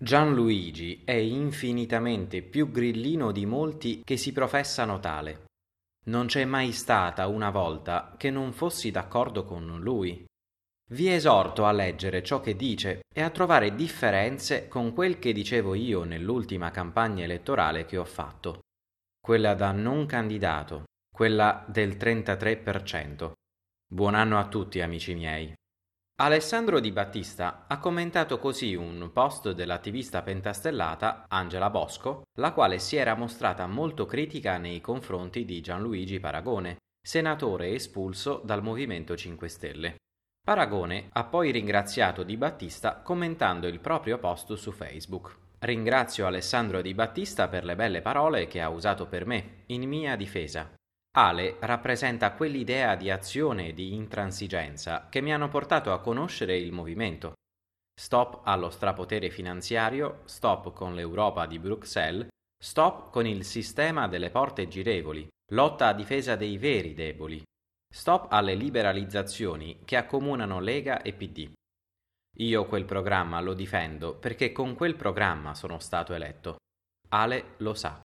Gianluigi è infinitamente più grillino di molti che si professano tale. Non c'è mai stata una volta che non fossi d'accordo con lui. Vi esorto a leggere ciò che dice e a trovare differenze con quel che dicevo io nell'ultima campagna elettorale che ho fatto, quella da non candidato, quella del 33%. Buon anno a tutti, amici miei. Alessandro Di Battista ha commentato così un post dell'attivista pentastellata Angela Bosco, la quale si era mostrata molto critica nei confronti di Gianluigi Paragone, senatore espulso dal Movimento 5 Stelle. Paragone ha poi ringraziato Di Battista commentando il proprio post su Facebook. Ringrazio Alessandro Di Battista per le belle parole che ha usato per me, in mia difesa. Ale rappresenta quell'idea di azione e di intransigenza che mi hanno portato a conoscere il movimento. Stop allo strapotere finanziario, stop con l'Europa di Bruxelles, stop con il sistema delle porte girevoli, lotta a difesa dei veri deboli. Stop alle liberalizzazioni che accomunano Lega e PD. Io quel programma lo difendo perché con quel programma sono stato eletto. Ale lo sa.